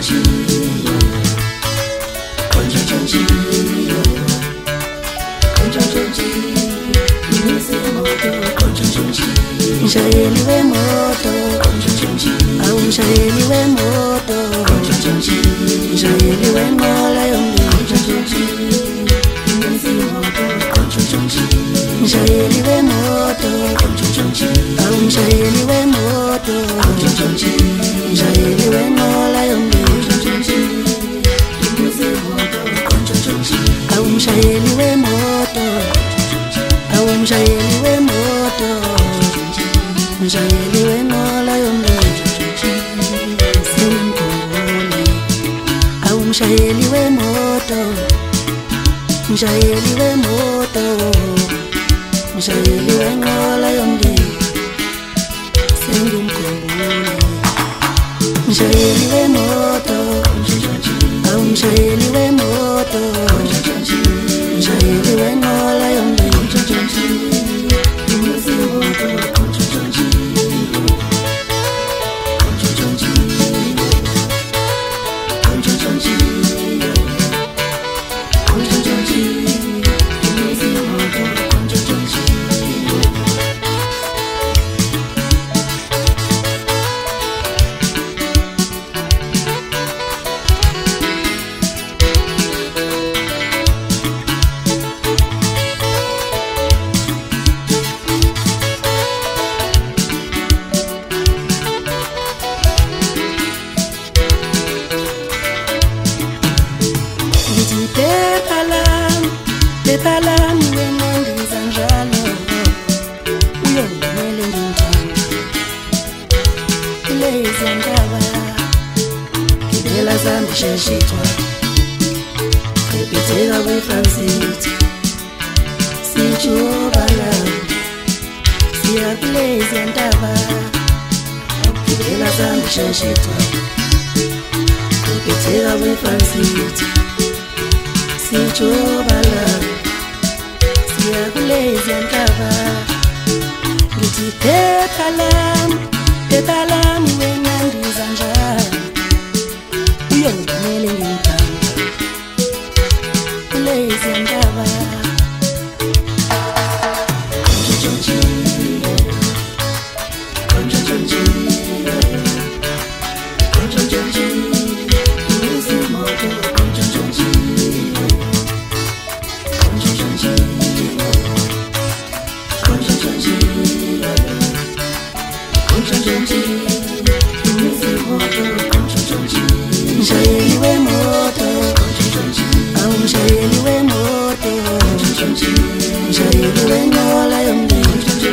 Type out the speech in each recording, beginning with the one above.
Mshayeli wemoto, au mshayeli wemoto, mshayeli wenqola yomlilo, mshayeli wemoto, au mshayeli wemoto, mshayeli wenqola yomlilo, au mshayeli wemoto, au mshayeli wemoto, mshayeli wenqola yomlilo, simkhumbule. Awu mshayeli wemoto, mshayeli wemoto, mshayeli wenqola yomlilo, sengimkhumbule. Mshayeli wemoto, awu mshayeli wemoto, mshayeli wenqola yomlilo, Bepalami wenandiza njalo uyongimele ngintanda kulezi ndaba gibela zami sheshithwa qephetheka kweFrancity sijobala siya kulezi ndaba gibela zami sheshithwa qephetheka kweFrancity sijobala kulezi ndaba ngithi phephalami wenandiza njalo uyongimele ngintanda kulezi ndaba mshayeli wemoto, au mshayeli wemoto, mshayeli wenqola yomlilo,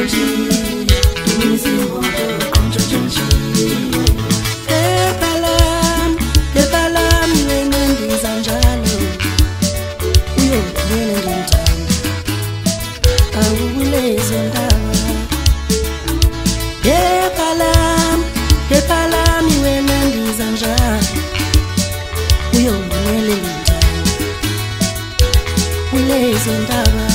phephalami wenandiza njalo uyongimele ngintanda awu kulezi ndaba phephalami wenandiza njalo uyongimele ngintanda kulezi ndaba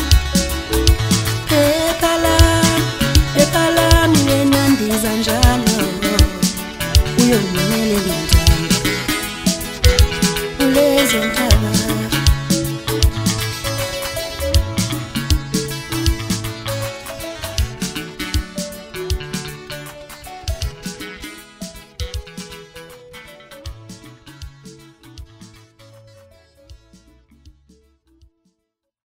phephalami wenandiza njalo uyongimele ngintanda kulezi ndaba